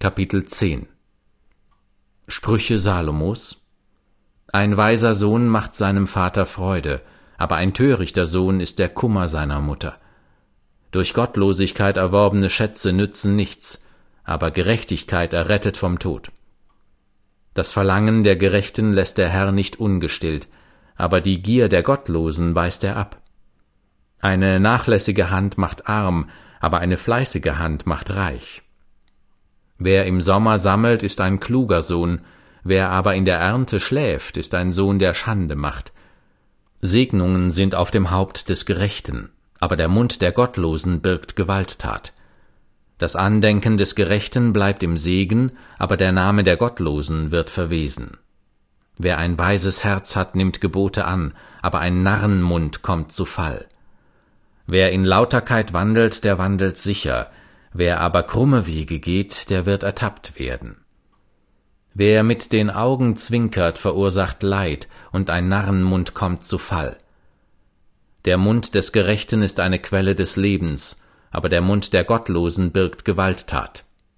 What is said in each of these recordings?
Kapitel 10 Sprüche Salomos. Ein weiser Sohn macht seinem Vater Freude, aber ein törichter Sohn ist der Kummer seiner Mutter. Durch Gottlosigkeit erworbene Schätze nützen nichts, aber Gerechtigkeit errettet vom Tod. Das Verlangen der Gerechten lässt der Herr nicht ungestillt, aber die Gier der Gottlosen weist er ab. Eine nachlässige Hand macht arm, aber eine fleißige Hand macht reich. Wer im Sommer sammelt, ist ein kluger Sohn, wer aber in der Ernte schläft, ist ein Sohn, der Schande macht. Segnungen sind auf dem Haupt des Gerechten, aber der Mund der Gottlosen birgt Gewalttat. Das Andenken des Gerechten bleibt im Segen, aber der Name der Gottlosen wird verwesen. Wer ein weises Herz hat, nimmt Gebote an, aber ein Narrenmund kommt zu Fall. Wer in Lauterkeit wandelt, der wandelt sicher, wer aber krumme Wege geht, der wird ertappt werden. Wer mit den Augen zwinkert, verursacht Leid, und ein Narrenmund kommt zu Fall. Der Mund des Gerechten ist eine Quelle des Lebens, aber der Mund der Gottlosen birgt Gewalttat.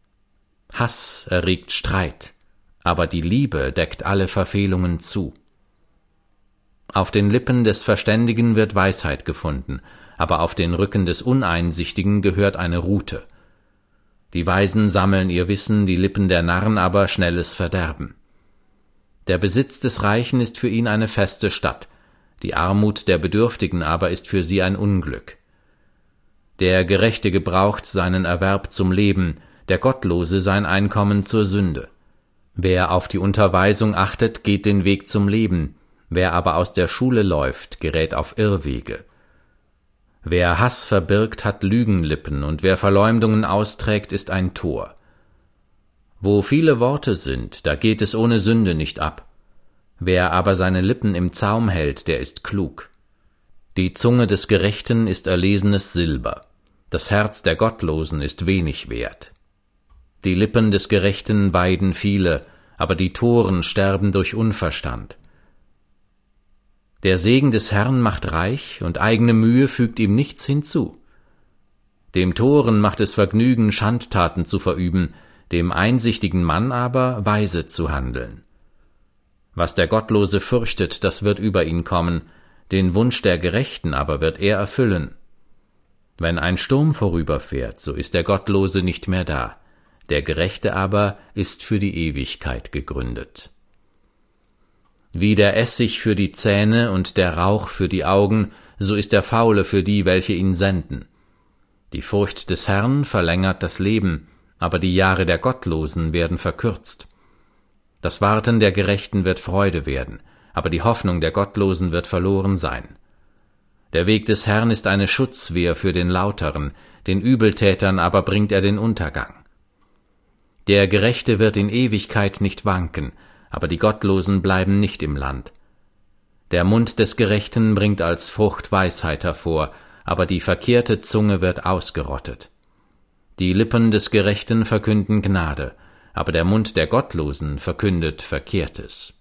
Hass erregt Streit, aber die Liebe deckt alle Verfehlungen zu. Auf den Lippen des Verständigen wird Weisheit gefunden, aber auf den Rücken des Uneinsichtigen gehört eine Rute. Die Weisen sammeln ihr Wissen, die Lippen der Narren aber schnelles Verderben. Der Besitz des Reichen ist für ihn eine feste Stadt, die Armut der Bedürftigen aber ist für sie ein Unglück. Der Gerechte gebraucht seinen Erwerb zum Leben, der Gottlose sein Einkommen zur Sünde. Wer auf die Unterweisung achtet, geht den Weg zum Leben, wer aber aus der Schule läuft, gerät auf Irrwege. Wer Hass verbirgt, hat Lügenlippen, und wer Verleumdungen austrägt, ist ein Tor. Wo viele Worte sind, da geht es ohne Sünde nicht ab. Wer aber seine Lippen im Zaum hält, der ist klug. Die Zunge des Gerechten ist erlesenes Silber, das Herz der Gottlosen ist wenig wert. Die Lippen des Gerechten weiden viele, aber die Toren sterben durch Unverstand. Der Segen des Herrn macht reich, und eigene Mühe fügt ihm nichts hinzu. Dem Toren macht es Vergnügen, Schandtaten zu verüben, dem einsichtigen Mann aber weise zu handeln. Was der Gottlose fürchtet, das wird über ihn kommen, den Wunsch der Gerechten aber wird er erfüllen. Wenn ein Sturm vorüberfährt, so ist der Gottlose nicht mehr da, der Gerechte aber ist für die Ewigkeit gegründet. Wie der Essig für die Zähne und der Rauch für die Augen, so ist der Faule für die, welche ihn senden. Die Furcht des Herrn verlängert das Leben, aber die Jahre der Gottlosen werden verkürzt. Das Warten der Gerechten wird Freude werden, aber die Hoffnung der Gottlosen wird verloren sein. Der Weg des Herrn ist eine Schutzwehr für den Lauteren, den Übeltätern aber bringt er den Untergang. Der Gerechte wird in Ewigkeit nicht wanken, aber die Gottlosen bleiben nicht im Land. Der Mund des Gerechten bringt als Frucht Weisheit hervor, aber die verkehrte Zunge wird ausgerottet. Die Lippen des Gerechten verkünden Gnade, aber der Mund der Gottlosen verkündet Verkehrtes.